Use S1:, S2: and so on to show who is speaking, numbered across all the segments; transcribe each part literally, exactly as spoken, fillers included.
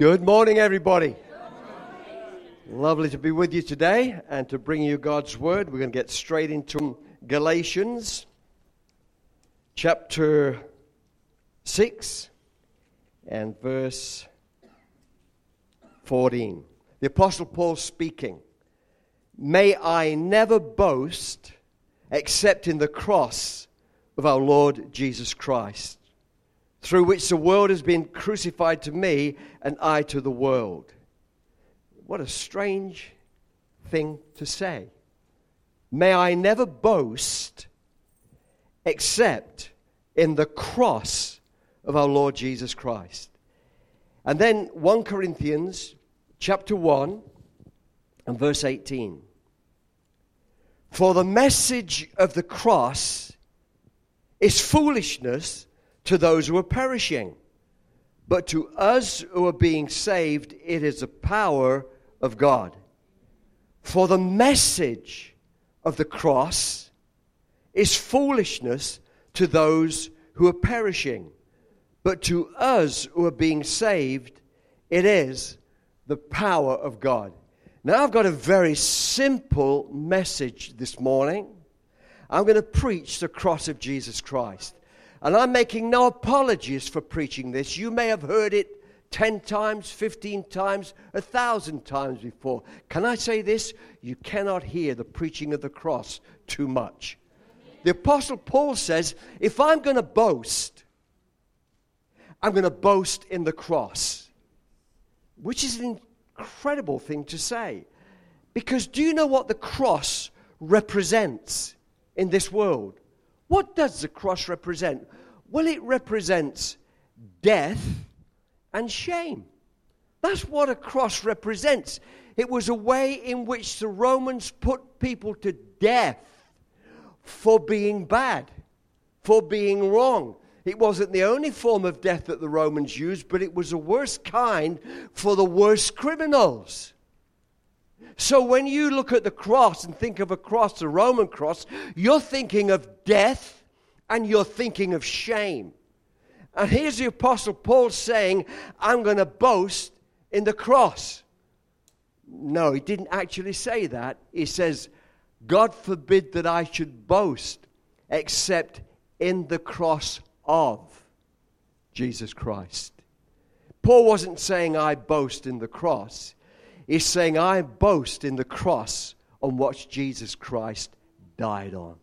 S1: Good morning, everybody. Good morning. Lovely to be with you today and to bring you God's Word. We're going to get straight into Galatians chapter six and verse fourteen. The Apostle Paul speaking, "May I never boast except in the cross of our Lord Jesus Christ, through which the world has been crucified to me and I to the world." What a strange thing to say. May I never boast except in the cross of our Lord Jesus Christ. And then First Corinthians chapter one and verse eighteen. "For the message of the cross is foolishness to those who are perishing, but to us who are being saved, it is the power of God. For the message of the cross is foolishness to those who are perishing, but to us who are being saved, it is the power of God." Now, I've got a very simple message this morning. I'm going to preach the cross of Jesus Christ. And I'm making no apologies for preaching this. You may have heard it ten times, fifteen times, a thousand times before. Can I say this? You cannot hear the preaching of the cross too much. The Apostle Paul says, if I'm going to boast, I'm going to boast in the cross. Which is an incredible thing to say. Because do you know what the cross represents in this world? What does the cross represent? Well, it represents death and shame. That's what a cross represents. It was a way in which the Romans put people to death for being bad, for being wrong. It wasn't the only form of death that the Romans used, but it was the worst kind for the worst criminals. So when you look at the cross and think of a cross, the Roman cross, you're thinking of death and you're thinking of shame. And here's the Apostle Paul saying, I'm going to boast in the cross. No, he didn't actually say that. He says, God forbid that I should boast except in the cross of Jesus Christ. Paul wasn't saying I boast in the cross. He's saying, I boast in the cross on what Jesus Christ died on.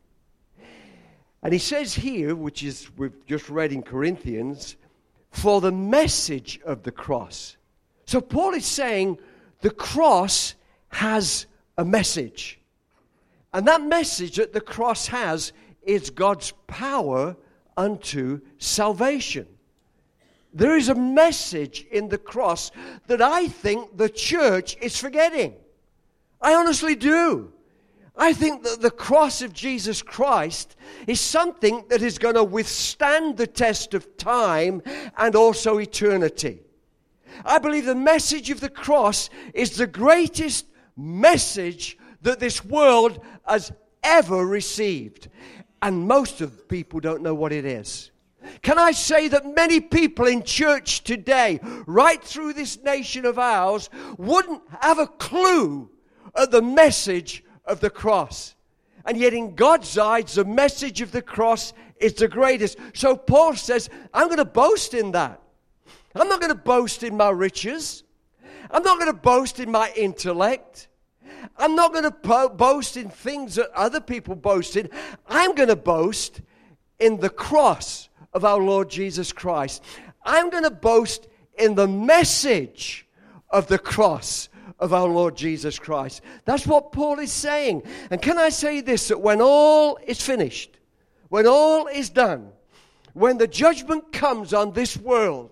S1: And he says here, which is we've just read in Corinthians, for the message of the cross. So Paul is saying the cross has a message. And that message that the cross has is God's power unto salvation. There is a message in the cross that I think the church is forgetting. I honestly do. I think that the cross of Jesus Christ is something that is going to withstand the test of time and also eternity. I believe the message of the cross is the greatest message that this world has ever received. And most of the people don't know what it is. Can I say that many people in church today, right through this nation of ours, wouldn't have a clue of the message of the cross. And yet in God's eyes, the message of the cross is the greatest. So Paul says, I'm going to boast in that. I'm not going to boast in my riches. I'm not going to boast in my intellect. I'm not going to po- boast in things that other people boast in. I'm going to boast in the cross of our Lord Jesus Christ. I'm going to boast in the message of the cross of our Lord Jesus Christ. That's what Paul is saying. And can I say this, that when all is finished, when all is done, when the judgment comes on this world,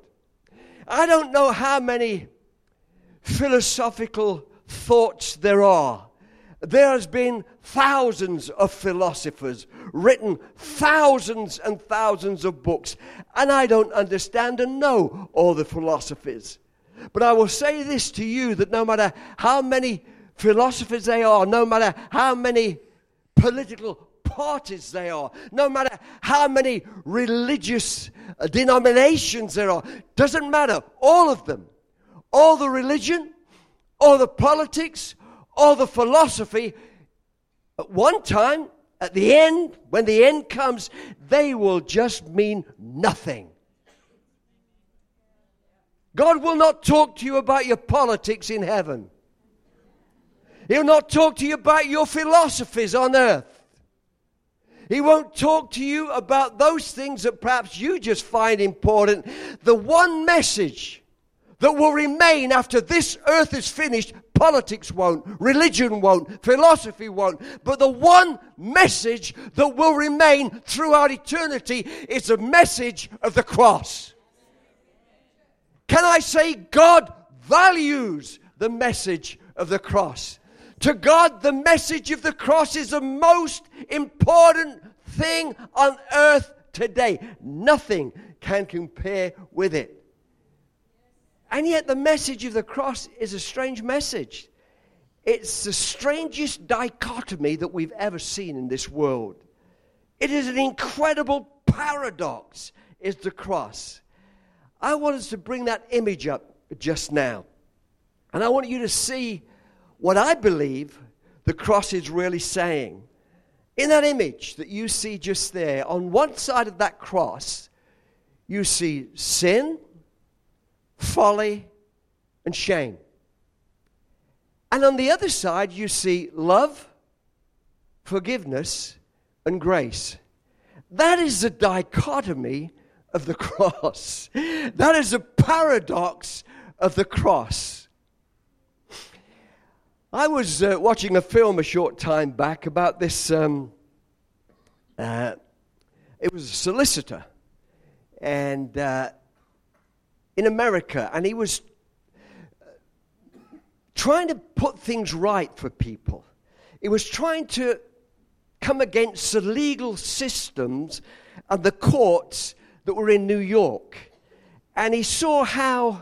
S1: I don't know how many philosophical thoughts there are. There has been thousands of philosophers, written thousands and thousands of books, and I don't understand and know all the philosophies. But I will say this to you, that no matter how many philosophers they are, no matter how many political parties they are, no matter how many religious denominations there are, doesn't matter, all of them, all the religion, all the politics, all the philosophy, at one time, at the end, when the end comes, they will just mean nothing. God will not talk to you about your politics in heaven. He'll not talk to you about your philosophies on earth. He won't talk to you about those things that perhaps you just find important. The one message that will remain after this earth is finished, politics won't, religion won't, philosophy won't, but the one message that will remain throughout eternity is the message of the cross. Can I say God values the message of the cross? To God, the message of the cross is the most important thing on earth today. Nothing can compare with it. And yet the message of the cross is a strange message. It's the strangest dichotomy that we've ever seen in this world. It is an incredible paradox, is the cross. I want us to bring that image up just now. And I want you to see what I believe the cross is really saying. In that image that you see just there, on one side of that cross, you see sin, folly, and shame. And on the other side, you see love, forgiveness, and grace. That is the dichotomy of the cross. That is the paradox of the cross. I was uh, watching a film a short time back about this, um, uh, it was a solicitor, and uh, in America, and he was trying to put things right for people. He was trying to come against the legal systems and the courts that were in New York. And he saw how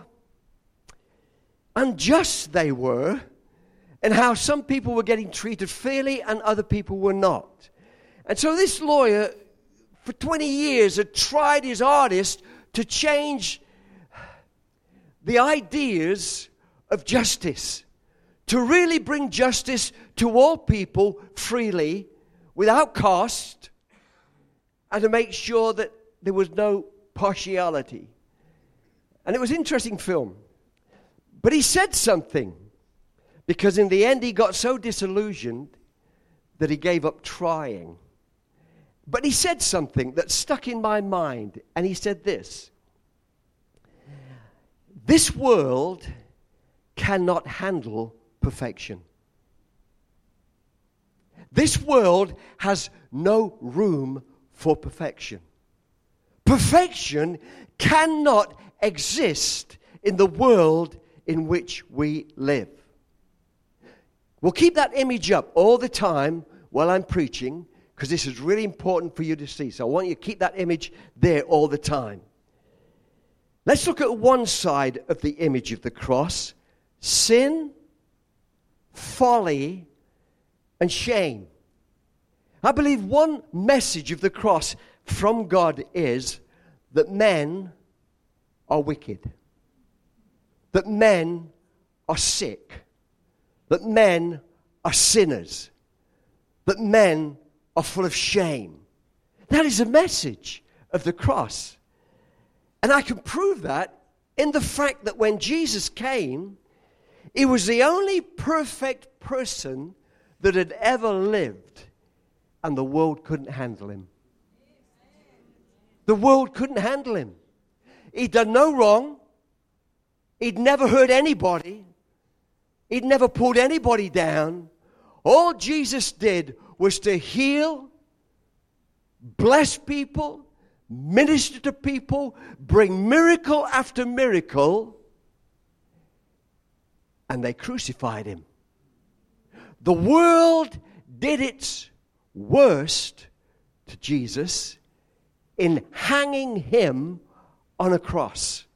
S1: unjust they were and how some people were getting treated fairly and other people were not. And so this lawyer, for twenty years, had tried his hardest to change the ideas of justice, to really bring justice to all people freely, without cost, and to make sure that there was no partiality. And it was an interesting film. But he said something, because in the end he got so disillusioned that he gave up trying. But he said something that stuck in my mind, and he said this: this world cannot handle perfection. This world has no room for perfection. Perfection cannot exist in the world in which we live. We'll keep that image up all the time while I'm preaching, because this is really important for you to see. So I want you to keep that image there all the time. Let's look at one side of the image of the cross: sin, folly, and shame. I believe one message of the cross from God is that men are wicked, that men are sick, that men are sinners, that men are full of shame. That is a message of the cross. And I can prove that in the fact that when Jesus came, he was the only perfect person that had ever lived, and the world couldn't handle him. The world couldn't handle him. He'd done no wrong. He'd never hurt anybody. He'd never pulled anybody down. All Jesus did was to heal, bless people, minister to people, bring miracle after miracle, and they crucified him. The world did its worst to Jesus in hanging him on a cross.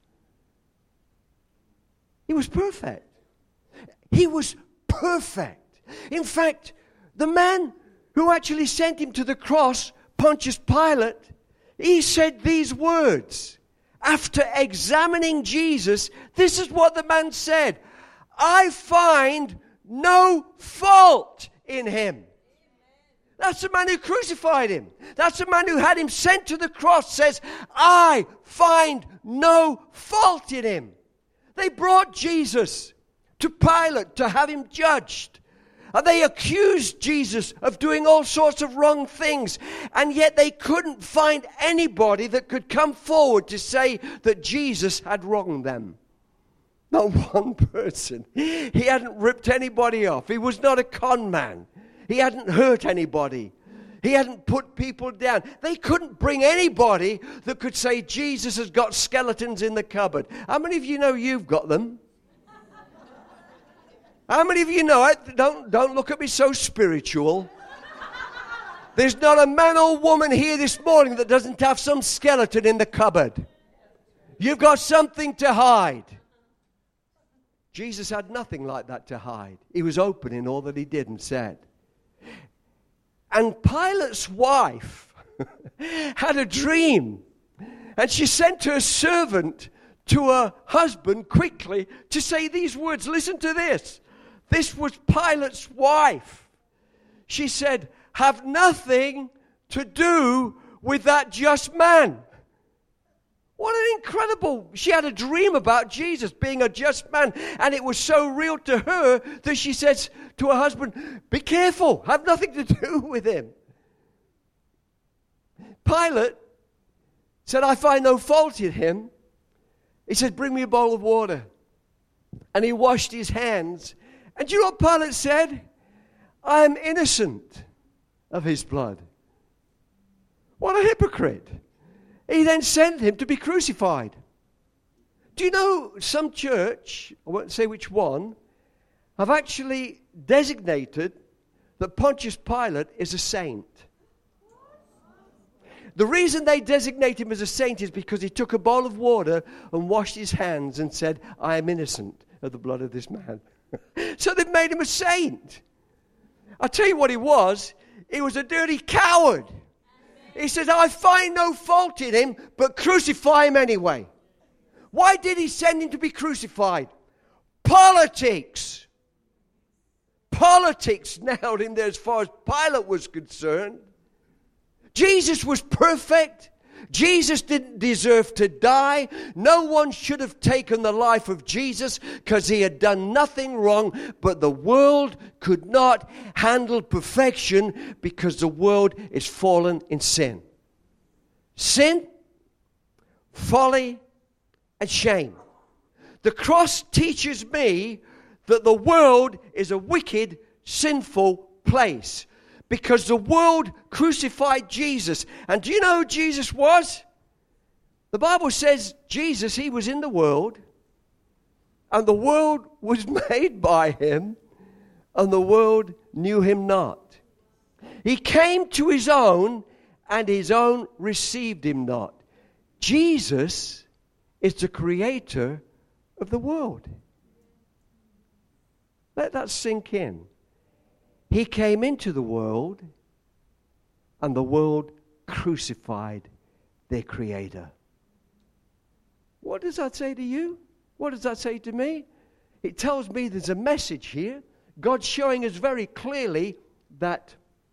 S1: He was perfect. He was perfect. In fact, the man who actually sent him to the cross, Pontius Pilate, he said these words, after examining Jesus, this is what the man said: I find no fault in him. That's the man who crucified him. That's the man who had him sent to the cross, says, I find no fault in him. They brought Jesus to Pilate to have him judged. And they accused Jesus of doing all sorts of wrong things. And yet they couldn't find anybody that could come forward to say that Jesus had wronged them. Not one person. He hadn't ripped anybody off. He was not a con man. He hadn't hurt anybody. He hadn't put people down. They couldn't bring anybody that could say Jesus has got skeletons in the cupboard. How many of you know you've got them? How many of you know it? Don't, don't look at me so spiritual. There's not a man or woman here this morning that doesn't have some skeleton in the cupboard. You've got something to hide. Jesus had nothing like that to hide. He was open in all that he did and said. And Pilate's wife had a dream. And she sent her servant to her husband quickly to say these words. Listen to this. This was Pilate's wife. She said, have nothing to do with that just man. What an incredible, she had a dream about Jesus being a just man, and it was so real to her that she says to her husband, be careful, have nothing to do with him. Pilate said, I find no fault in him. He said, bring me a bowl of water. And he washed his hands. And do you know what Pilate said? I am innocent of his blood. What a hypocrite. He then sent him to be crucified. Do you know some church, I won't say which one, have actually designated that Pontius Pilate is a saint? The reason they designate him as a saint is because he took a bowl of water and washed his hands and said, I am innocent of the blood of this man. So they've made him a saint. I'll tell you what he was. He was a dirty coward. He says, I find no fault in him, but crucify him anyway. Why did he send him to be crucified? Politics. Politics nailed him there as far as Pilate was concerned. Jesus was perfect. Jesus didn't deserve to die. No one should have taken the life of Jesus because he had done nothing wrong. But the world could not handle perfection because the world is fallen in sin. Sin, folly, and shame. The cross teaches me that the world is a wicked, sinful place. Because the world crucified Jesus. And do you know who Jesus was? The Bible says Jesus, he was in the world. And the world was made by him. And the world knew him not. He came to his own, and his own received him not. Jesus is the creator of the world. Let that sink in. He came into the world, and the world crucified their creator. What does that say to you? What does that say to me? It tells me there's a message here. God's showing us very clearly that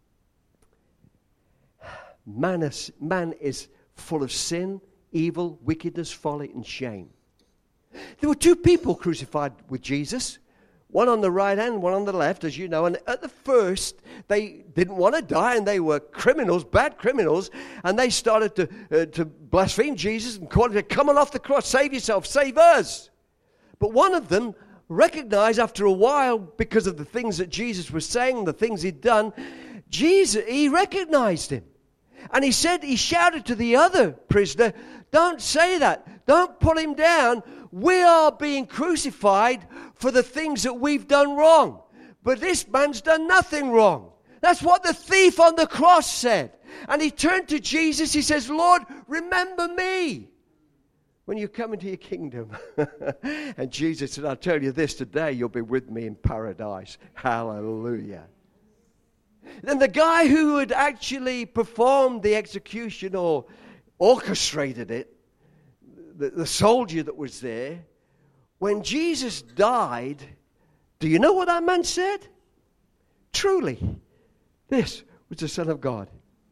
S1: man is, man is full of sin, evil, wickedness, folly, and shame. There were two people crucified with Jesus. One on the right hand, one on the left, as you know. And at the first, they didn't want to die, and they were criminals, bad criminals. And they started to uh, to blaspheme Jesus and call him, come on off the cross, save yourself, save us. But one of them recognized after a while, because of the things that Jesus was saying, the things he'd done, Jesus, he recognized him. And he said, he shouted to the other prisoner, don't say that. Don't pull him down. We are being crucified for the things that we've done wrong. But this man's done nothing wrong. That's what the thief on the cross said. And he turned to Jesus. He says, Lord, remember me when you come into your kingdom. And Jesus said, I'll tell you this, today you'll be with me in paradise. Hallelujah. Then the guy who had actually performed the execution or orchestrated it, the, the soldier that was there, when Jesus died, do you know what that man said? Truly, this was the Son of God.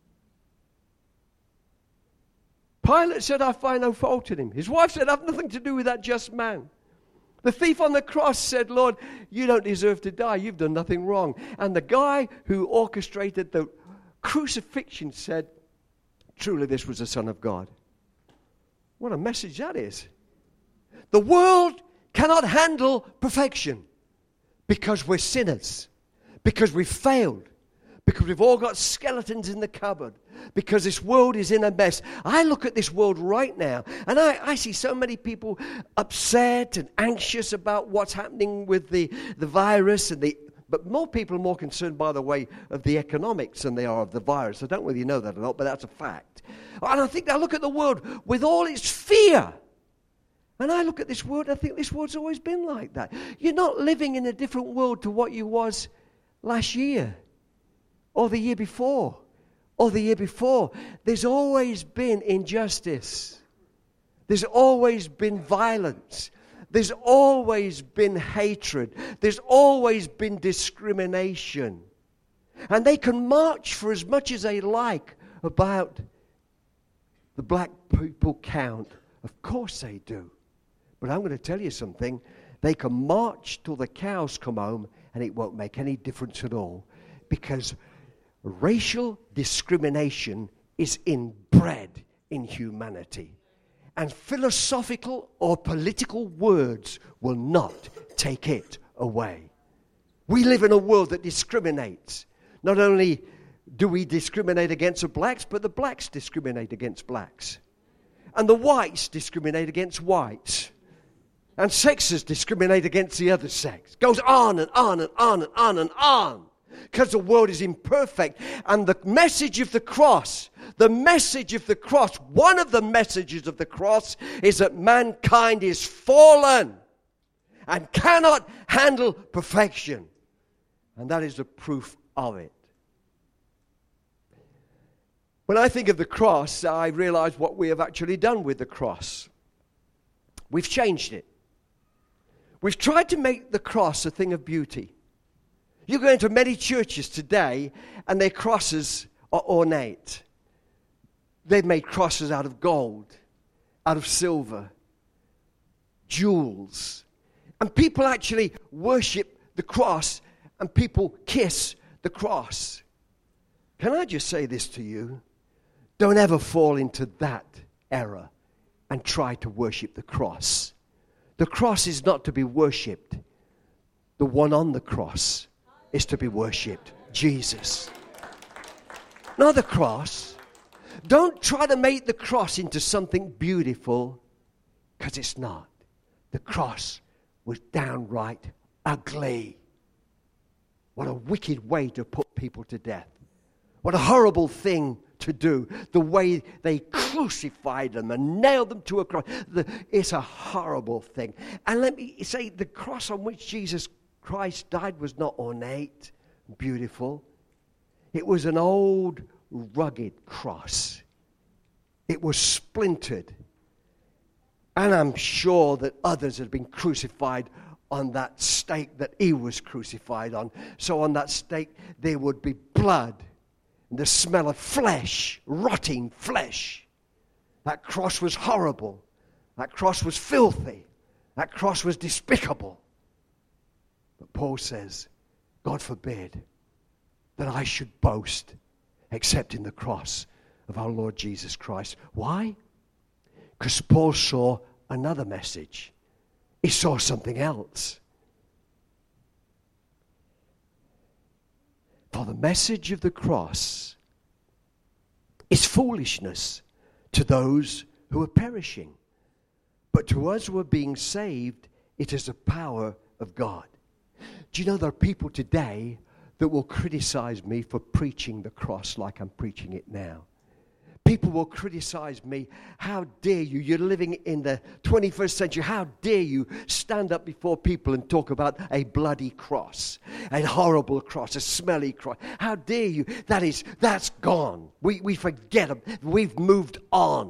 S1: Pilate said, I find no fault in him. His wife said, I have nothing to do with that just man. The thief on the cross said, Lord, you don't deserve to die. You've done nothing wrong. And the guy who orchestrated the crucifixion said, truly, this was the Son of God. What a message that is. The world cannot handle perfection because we're sinners, because we've failed, because we've all got skeletons in the cupboard, because this world is in a mess. I look at this world right now, and I, I see so many people upset and anxious about what's happening with the, the virus, and the but more people are more concerned, by the way, of the economics than they are of the virus. I don't really know that a lot, but that's a fact. And I think I look at the world with all its fear. And I look at this world, and I think this world's always been like that. You're not living in a different world to what you was last year, or the year before, or the year before. There's always been injustice. There's always been violence. There's always been hatred. There's always been discrimination. And they can march for as much as they like about the black people count. Of course they do. But I'm going to tell you something. They can march till the cows come home and it won't make any difference at all. Because racial discrimination is inbred in humanity. And philosophical or political words will not take it away. We live in a world that discriminates. Not only do we discriminate against the blacks, but the blacks discriminate against blacks. And the whites discriminate against whites. And sexes discriminate against the other sex. Goes on and on and on and on and on. Because the world is imperfect. And the message of the cross, the message of the cross, one of the messages of the cross is that mankind is fallen and cannot handle perfection. And that is the proof of it. When I think of the cross, I realize what we have actually done with the cross. We've changed it. We've tried to make the cross a thing of beauty. You go into many churches today, and their crosses are ornate. They've made crosses out of gold, out of silver, jewels. And people actually worship the cross, and people kiss the cross. Can I just say this to you? Don't ever fall into that error and try to worship the cross. The cross is not to be worshipped. The one on the cross is to be worshipped. Jesus. Not the cross. Don't try to make the cross into something beautiful, because it's not. The cross was downright ugly. What a wicked way to put people to death. What a horrible thing to do. The way they crucified them and nailed them to a cross. The, it's a horrible thing. And let me say, the cross on which Jesus Christ died was not ornate, beautiful. It was an old, rugged cross. It was splintered. And I'm sure that others had been crucified on that stake that he was crucified on. So on that stake there would be blood and the smell of flesh, rotting flesh. That cross was horrible. That cross was filthy. That cross was despicable. But Paul says, God forbid that I should boast except in the cross of our Lord Jesus Christ. Why? Because Paul saw another message. He saw something else. For the message of the cross is foolishness to those who are perishing. But to us who are being saved, it is the power of God. Do you know there are people today that will criticize me for preaching the cross like I'm preaching it now? People will criticize me. How dare you? You're living in the twenty-first century. How dare you stand up before people and talk about a bloody cross, a horrible cross, a smelly cross? How dare you? That is, that's gone. We, we forget them. We've moved on.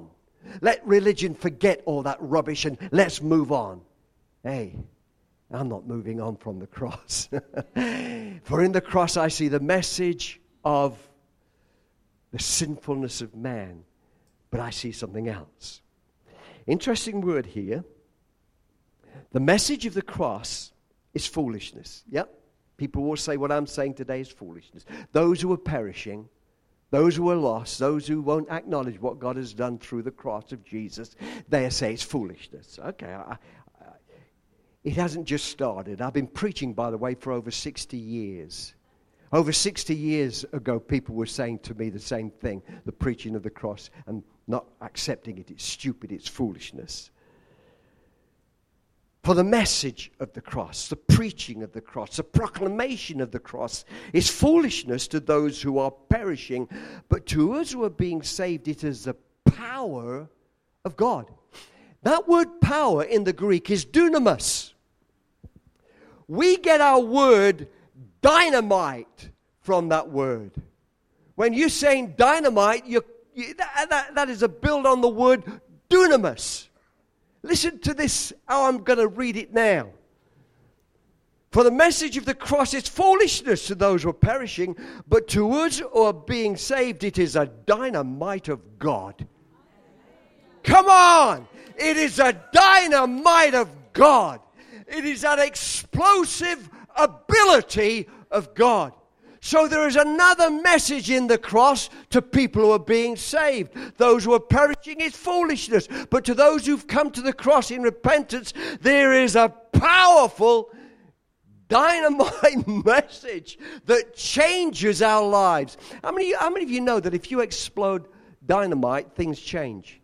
S1: Let religion forget all that rubbish and let's move on. Hey, I'm not moving on from the cross. For in the cross I see the message of the sinfulness of man, but I see something else. Interesting word here. The message of the cross is foolishness. Yep. People will say what I'm saying today is foolishness. Those who are perishing, those who are lost, those who won't acknowledge what God has done through the cross of Jesus, they say it's foolishness. Okay, I, I, it hasn't just started. I've been preaching, by the way, for over sixty years. Over sixty years ago, people were saying to me the same thing, the preaching of the cross, and not accepting it. It's stupid, it's foolishness. For the message of the cross, the preaching of the cross, the proclamation of the cross is foolishness to those who are perishing, but to us who are being saved, it is the power of God. That word power in the Greek is dunamis. We get our word dynamite from that word. When you're saying dynamite, you, you, that, that, that is a build on the word dunamis. Listen to this, how I'm going to read it now. For the message of the cross is foolishness to those who are perishing, but to us who are being saved, it is a dynamite of God. Come on! It is a dynamite of God. It is an explosive ability of God. So there is another message in the cross to people who are being saved. Those who are perishing is foolishness. But to those who've come to the cross in repentance, there is a powerful dynamite message that changes our lives. How many, how many of you know that if you explode dynamite, things change?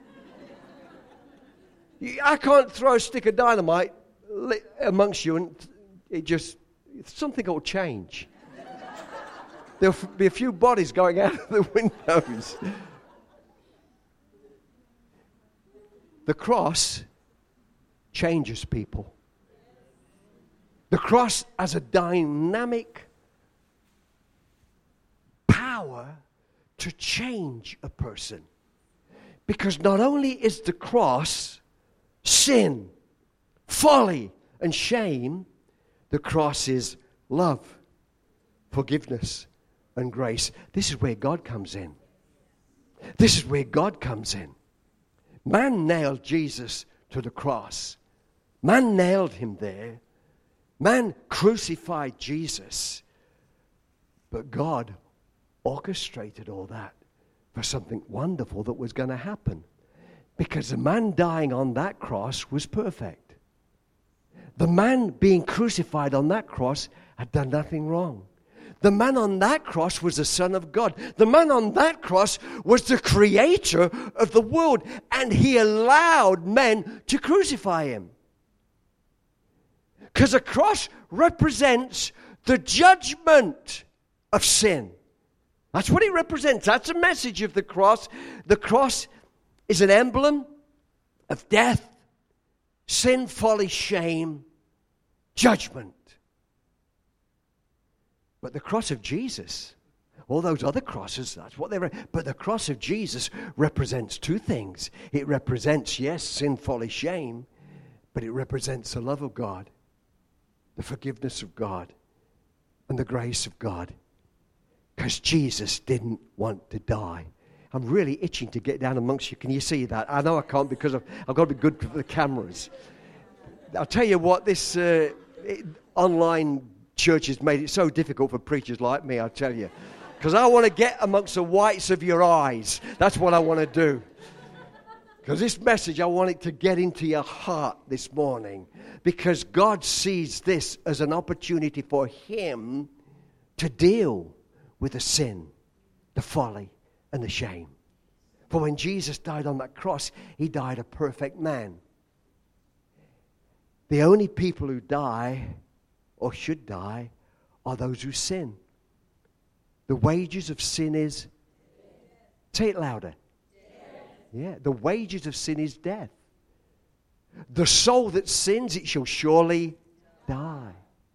S1: I can't throw a stick of dynamite amongst you and it just, something will change. There'll be a few bodies going out of the windows. The cross changes people. The cross has a dynamic power to change a person. Because not only is the cross sin, folly, and shame, the cross is love, forgiveness, and grace. This is where God comes in. This is where God comes in. Man nailed Jesus to the cross. Man nailed him there. Man crucified Jesus. But God orchestrated all that for something wonderful that was going to happen. Because the man dying on that cross was perfect. The man being crucified on that cross had done nothing wrong. The man on that cross was the Son of God. The man on that cross was the creator of the world. And he allowed men to crucify him. Because the cross represents the judgment of sin. That's what it represents. That's the message of the cross. The cross is an emblem of death, sin, folly, shame, judgment. But the cross of Jesus, all those other crosses, that's what they re- but the cross of Jesus represents two things. It represents, yes, sin, folly, shame, but it represents the love of God, the forgiveness of God, and the grace of God. Because Jesus didn't want to die. I'm really itching to get down amongst you. Can you see that? I know I can't because I've, I've got to be good for the cameras. I'll tell you what, this uh, it, online church has made it so difficult for preachers like me, I'll tell you. Because I want to get amongst the whites of your eyes. That's what I want to do. Because this message, I want it to get into your heart this morning. Because God sees this as an opportunity for Him to deal with the sin, the folly, and the shame. For when Jesus died on that cross, He died a perfect man. The only people who die, or should die, are those who sin. The wages of sin is, say it louder. Yeah, the wages of sin is death. The soul that sins, it shall surely die.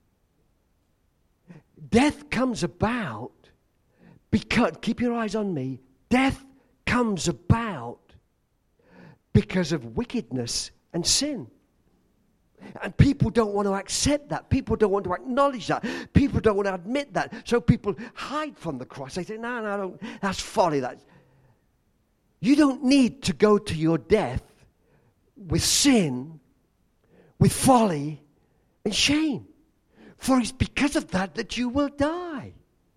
S1: Death comes about because, keep your eyes on me, death comes about because of wickedness and sin. And people don't want to accept that. People don't want to acknowledge that. People don't want to admit that. So people hide from the cross. They say, no, no, don't. That's folly. That's... You don't need to go to your death with sin, with folly, and shame. For it's because of that that you will die.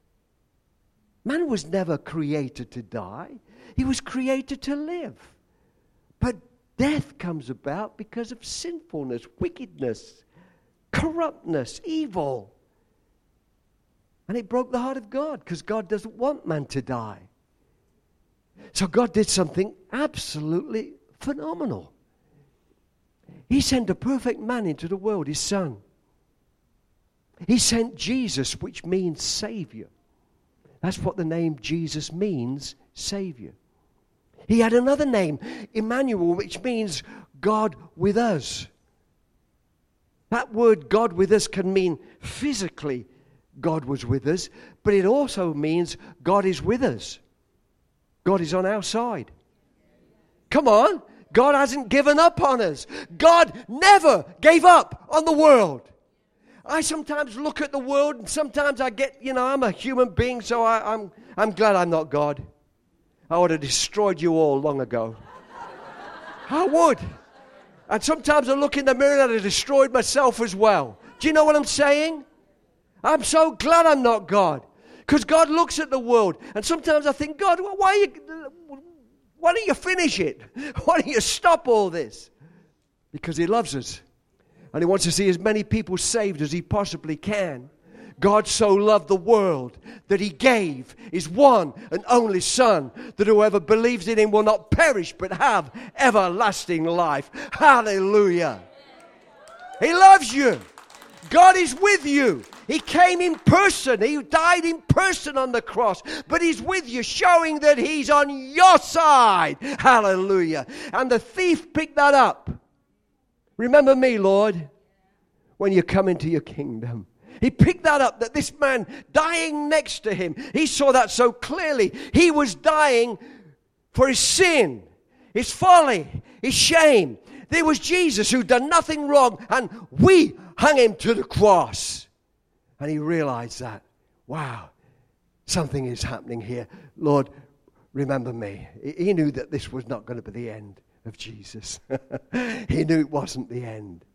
S1: Man was never created to die. He was created to live. But death comes about because of sinfulness, wickedness, corruptness, evil. And it broke the heart of God because God doesn't want man to die. So God did something absolutely phenomenal. He sent a perfect man into the world, his son. He sent Jesus, which means Savior. That's what the name Jesus means, Savior. He had another name, Emmanuel, which means God with us. That word God with us can mean physically God was with us, but it also means God is with us. God is on our side. Come on. God hasn't given up on us. God never gave up on the world. I sometimes look at the world and sometimes I get, you know, I'm a human being, so I, I'm, I'm glad I'm not God. I would have destroyed you all long ago. I would. And sometimes I look in the mirror and I destroyed myself as well. Do you know what I'm saying? I'm so glad I'm not God. Because God looks at the world. And sometimes I think, God, why, are you, why don't you finish it? Why don't you stop all this? Because he loves us. And he wants to see as many people saved as he possibly can. God so loved the world that he gave his one and only Son, that whoever believes in him will not perish but have everlasting life. Hallelujah. He loves you. God is with you. He came in person. He died in person on the cross. But he's with you, showing that he's on your side. Hallelujah. And the thief picked that up. Remember me, Lord, when you come into your kingdom. He picked that up, that this man dying next to him, he saw that so clearly. He was dying for his sin, his folly, his shame. There was Jesus who'd done nothing wrong, and we hung him to the cross. And he realized that, wow, something is happening here. Lord, remember me. He knew that this was not going to be the end of Jesus. He knew it wasn't the end.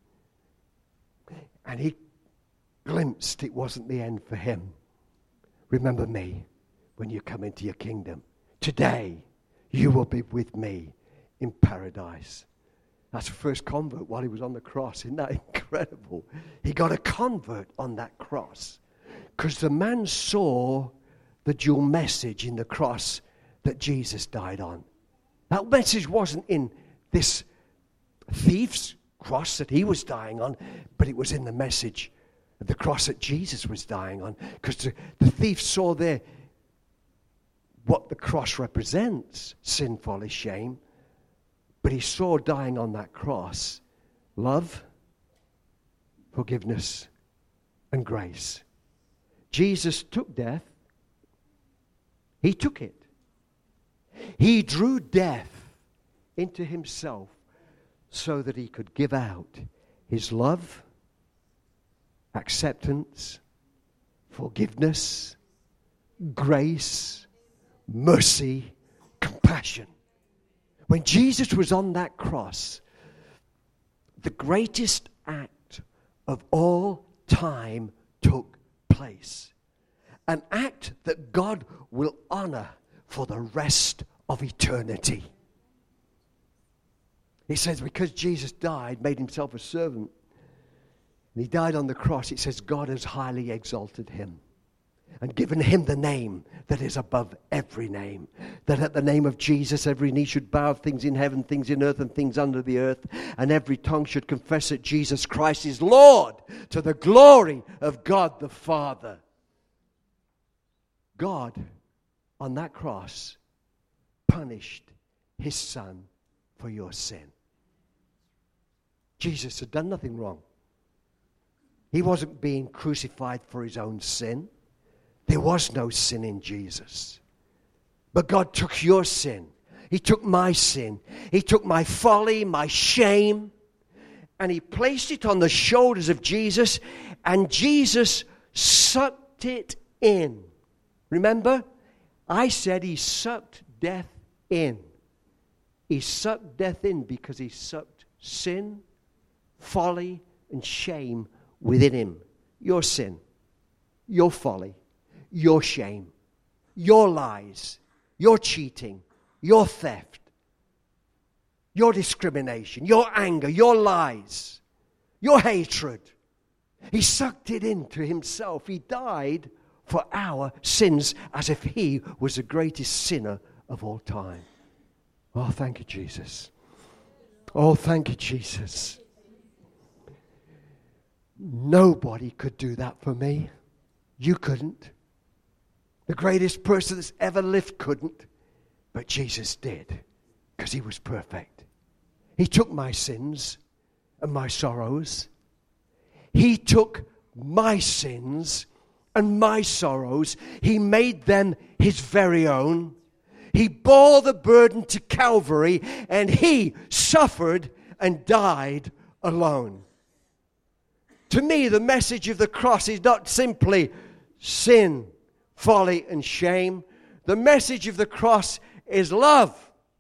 S1: And he glimpsed it wasn't the end for him. Remember me when you come into your kingdom. Today, you will be with me in paradise. That's the first convert while he was on the cross. Isn't that incredible? He got a convert on that cross because the man saw the dual message in the cross that Jesus died on. That message wasn't in this thief's cross that he was dying on, but it was in the message of the cross that Jesus was dying on, because the, the thief saw there what the cross represents, sin, folly, shame. But he saw dying on that cross love, forgiveness, and grace. Jesus took death. He took it. He drew death into himself so that he could give out his love, acceptance, forgiveness, grace, mercy, compassion. When Jesus was on that cross, the greatest act of all time took place. An act that God will honor for the rest of eternity. He says because Jesus died, made himself a servant, and he died on the cross, it says God has highly exalted him and given him the name that is above every name. That at the name of Jesus, every knee should bow, things in heaven, things in earth, and things under the earth. And every tongue should confess that Jesus Christ is Lord, to the glory of God the Father. God, on that cross, punished his Son for your sin. Jesus had done nothing wrong. He wasn't being crucified for his own sin. There was no sin in Jesus. But God took your sin, He took my sin. He took my folly, my shame, and he placed it on the shoulders of Jesus, and Jesus sucked it in. Remember, I said he sucked death in. He sucked death in because he sucked sin, folly, and shame within him. Your sin, your folly, your shame, your lies, your cheating, your theft, your discrimination, your anger, your lies, your hatred. He sucked it into himself. He died for our sins as if he was the greatest sinner of all time. Oh, thank you, Jesus. Oh, thank you, Jesus. Nobody could do that for me. You couldn't. The greatest person that's ever lived couldn't. But Jesus did, because he was perfect. He took my sins and my sorrows. He took my sins and my sorrows. He made them his very own. He bore the burden to Calvary, and he suffered and died alone. To me, the message of the cross is not simply sin, folly, and shame. The message of the cross is love,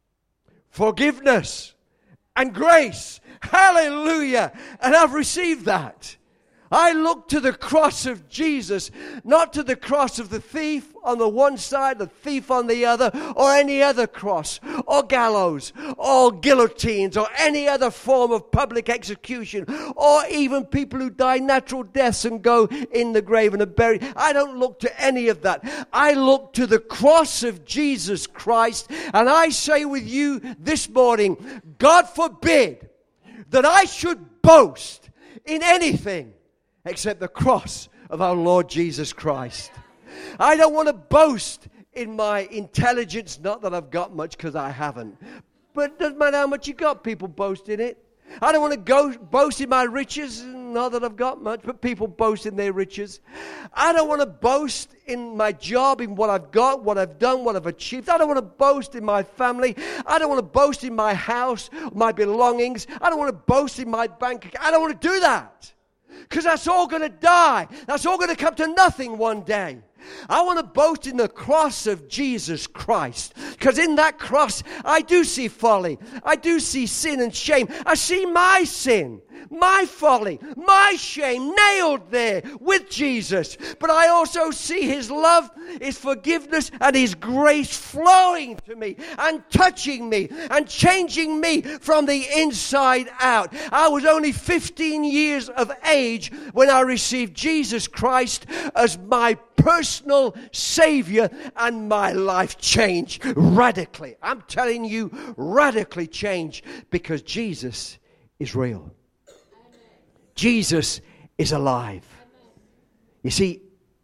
S1: forgiveness, and grace. Hallelujah. And I've received that. I look to the cross of Jesus, not to the cross of the thief on the one side, the thief on the other, or any other cross, or gallows, or guillotines, or any other form of public execution, or even people who die natural deaths and go in the grave and are buried. I don't look to any of that. I look to the cross of Jesus Christ, and I say with you this morning, God forbid that I should boast in anything except the cross of our Lord Jesus Christ. I don't want to boast in my intelligence, not that I've got much, because I haven't. But it doesn't matter how much you got, people boast in it. I don't want to go boast in my riches, not that I've got much, but people boast in their riches. I don't want to boast in my job, in what I've got, what I've done, what I've achieved. I don't want to boast in my family. I don't want to boast in my house, my belongings. I don't want to boast in my bank account. I don't want to do that. Because that's all going to die. That's all going to come to nothing one day. I want to boast in the cross of Jesus Christ. Because in that cross, I do see folly. I do see sin and shame. I see my sin, my folly, my shame nailed there with Jesus. But I also see his love, his forgiveness, and his grace flowing to me and touching me and changing me from the inside out. I was only fifteen years of age when I received Jesus Christ as my personal Savior, and my life changed radically. I'm telling you, radically changed, because Jesus is real. Amen. Jesus is alive. Amen. You see,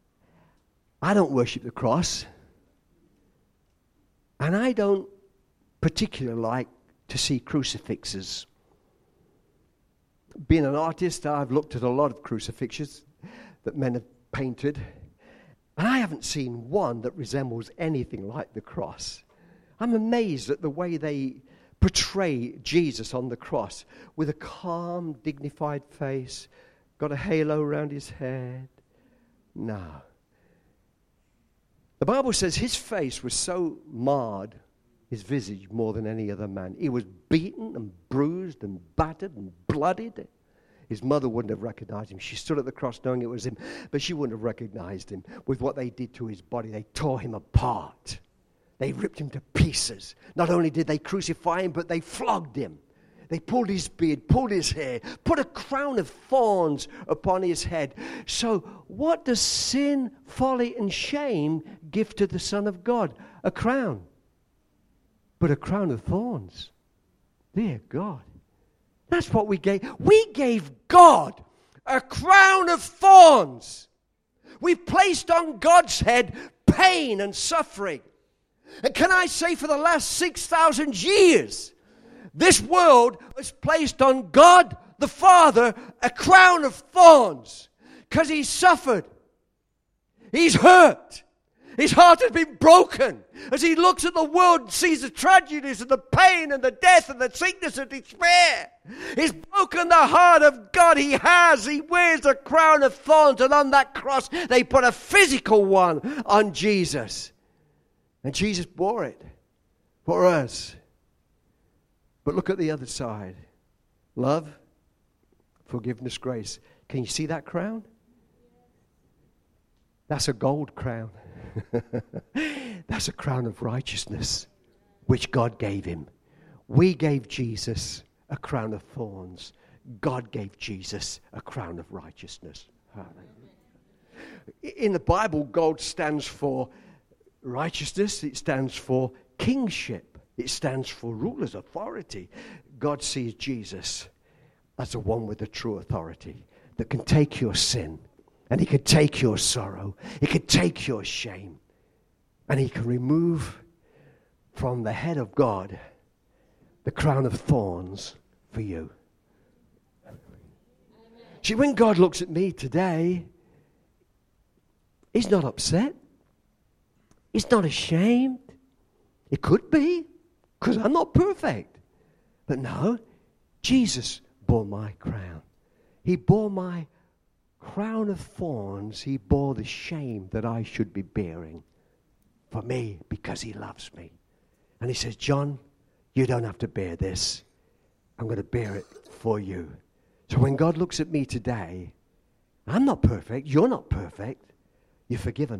S1: I don't worship the cross, and I don't particularly like to see crucifixes. Being an artist, I've looked at a lot of crucifixes that men have painted, and I haven't seen one that resembles anything like the cross. I'm amazed at the way they portray Jesus on the cross, with a calm, dignified face, got a halo around his head. No. The Bible says his face was so marred, his visage, more than any other man. He was beaten and bruised and battered and bloodied. His mother wouldn't have recognized him. She stood at the cross knowing it was him, but she wouldn't have recognized him with what they did to his body. They tore him apart. They ripped him to pieces. Not only did they crucify him, but they flogged him. They pulled his beard, pulled his hair, put a crown of thorns upon his head. So what does sin, folly, and shame give to the Son of God? A crown. But a crown of thorns. Dear God. That's what we gave. We gave God a crown of thorns. We placed on God's head pain and suffering. And can I say, for the last six thousand years, this world has placed on God the Father a crown of thorns, because he's suffered. He's hurt. His heart has been broken as he looks at the world and sees the tragedies and the pain and the death and the sickness and despair. He's broken the heart of God. He has. He wears a crown of thorns, and on that cross they put a physical one on Jesus. And Jesus bore it for us. But look at the other side. Love, forgiveness, grace. Can you see that crown? That's a gold crown. That's a crown of righteousness, which God gave him. We gave Jesus a crown of thorns. God gave Jesus a crown of righteousness. In the Bible, gold stands for righteousness. It stands for kingship. It stands for rulers, authority. God sees Jesus as the one with the true authority that can take your sin, and he can take your sorrow. He can take your shame. And he can remove from the head of God the crown of thorns for you. Amen. See, when God looks at me today, he's not upset. He's not ashamed. It could be, because I'm not perfect. But no, Jesus bore my crown. He bore my crown of thorns. He bore the shame that I should be bearing for me, because he loves me. And he says, John, you don't have to bear this. I'm going to bear it for you. So when God looks at me today, I'm not perfect. You're not perfect. You're forgiven.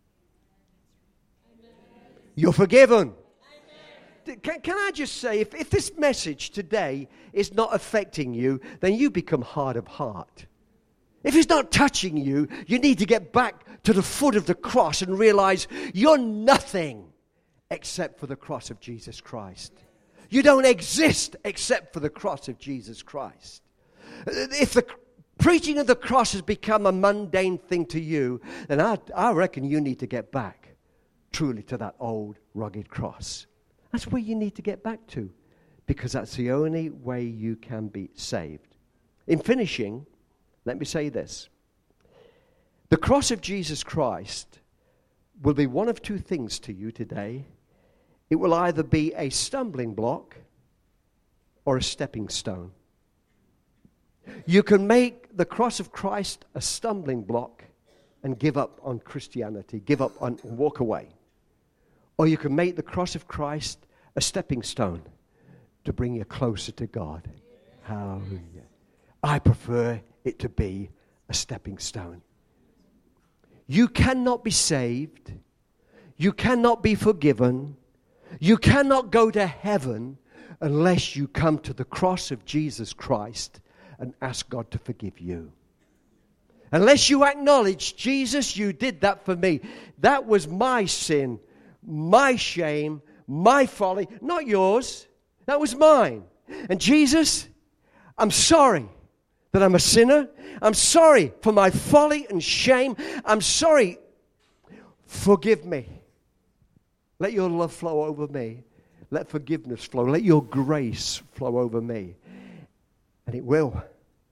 S1: Amen. You're forgiven. Can, can I just say, if, if this message today is not affecting you, then you become hard of heart. If it's not touching you, you need to get back to the foot of the cross and realize you're nothing except for the cross of Jesus Christ. You don't exist except for the cross of Jesus Christ. If the preaching of the cross has become a mundane thing to you, then I, I reckon you need to get back truly to that old rugged cross. That's where you need to get back to, because that's the only way you can be saved. In finishing, let me say this. The cross of Jesus Christ will be one of two things to you today. It will either be a stumbling block or a stepping stone. You can make the cross of Christ a stumbling block and give up on Christianity, give up on, walk away. Or you can make the cross of Christ a stepping stone to bring you closer to God. Hallelujah. I prefer it to be a stepping stone. You cannot be saved. You cannot be forgiven. You cannot go to heaven unless you come to the cross of Jesus Christ and ask God to forgive you. Unless you acknowledge, Jesus, you did that for me. That was my sin, my shame, my folly, not yours. That was mine. And Jesus, I'm sorry that I'm a sinner. I'm sorry for my folly and shame. I'm sorry. Forgive me. Let your love flow over me. Let forgiveness flow. Let your grace flow over me. And it will.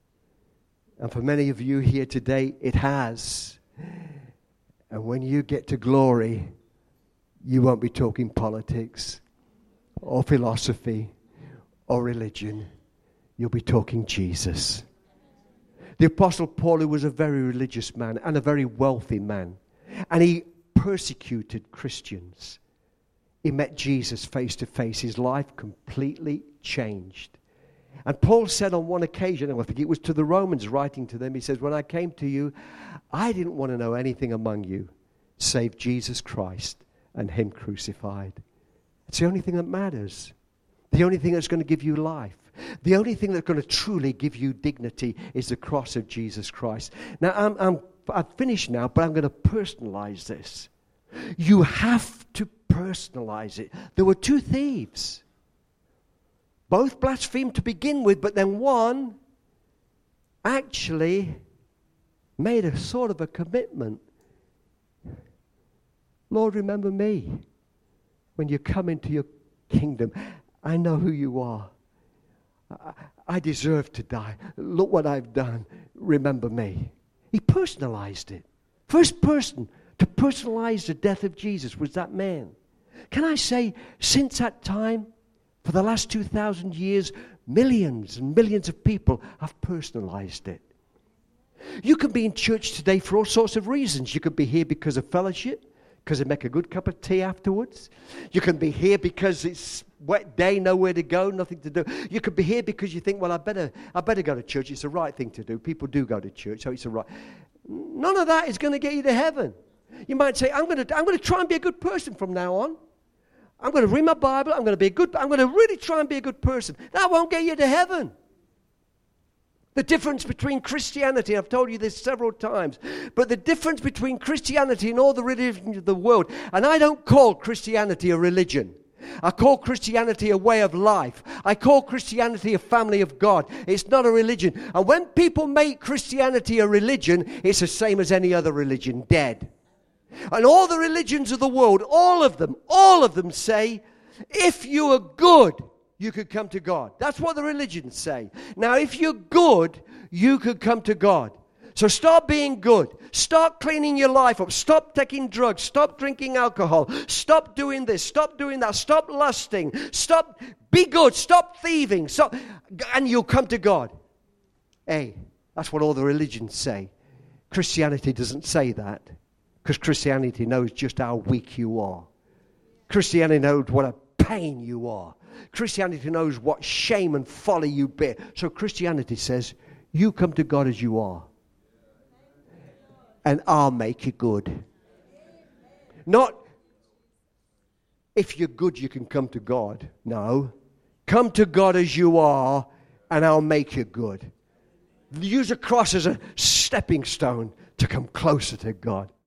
S1: And for many of you here today, it has. And when you get to glory, you won't be talking politics or philosophy or religion. You'll be talking Jesus. The Apostle Paul, who was a very religious man and a very wealthy man, and he persecuted Christians. He met Jesus face to face. His life completely changed. And Paul said on one occasion, and I think it was to the Romans, writing to them, he says, when I came to you, I didn't want to know anything among you save Jesus Christ and him crucified. It's the only thing that matters. The only thing that's going to give you life. The only thing that's going to truly give you dignity is the cross of Jesus Christ. Now, I'm, I'm, I've finished now, but I'm going to personalize this. You have to personalize it. There were two thieves. Both blasphemed to begin with, but then one actually made a sort of a commitment. Lord, remember me when you come into your kingdom. I know who you are. I, I deserve to die. Look what I've done. Remember me. He personalized it. First person to personalize the death of Jesus was that man. Can I say, since that time, for the last two thousand years, millions and millions of people have personalized it. You can be in church today for all sorts of reasons. You could be here because of fellowship, because they make a good cup of tea afterwards. You can be here because it's wet day, nowhere to go, nothing to do. You could be here because you think, well, I better, I better go to church. It's the right thing to do. People do go to church, so it's the right. None of that is going to get you to heaven. You might say, I'm going to, I'm going to try and be a good person from now on. I'm going to read my Bible. I'm going to be a good. I'm going to really try and be a good person. That won't get you to heaven. The difference between Christianity, I've told you this several times, but the difference between Christianity and all the religions of the world, and I don't call Christianity a religion. I call Christianity a way of life. I call Christianity a family of God. It's not a religion. And when people make Christianity a religion, it's the same as any other religion, dead. And all the religions of the world, all of them, all of them say, if you are good, you could come to God. That's what the religions say. Now, if you're good, you could come to God. So start being good. Start cleaning your life up. Stop taking drugs. Stop drinking alcohol. Stop doing this. Stop doing that. Stop lusting. Stop. Be good. Stop thieving. Stop, and you'll come to God. Hey, that's what all the religions say. Christianity doesn't say that, because Christianity knows just how weak you are. Christianity knows what a pain you are. Christianity knows what shame and folly you bear. So Christianity says, you come to God as you are, and I'll make you good. Not, if you're good, you can come to God. No. Come to God as you are, and I'll make you good. Use a cross as a stepping stone to come closer to God.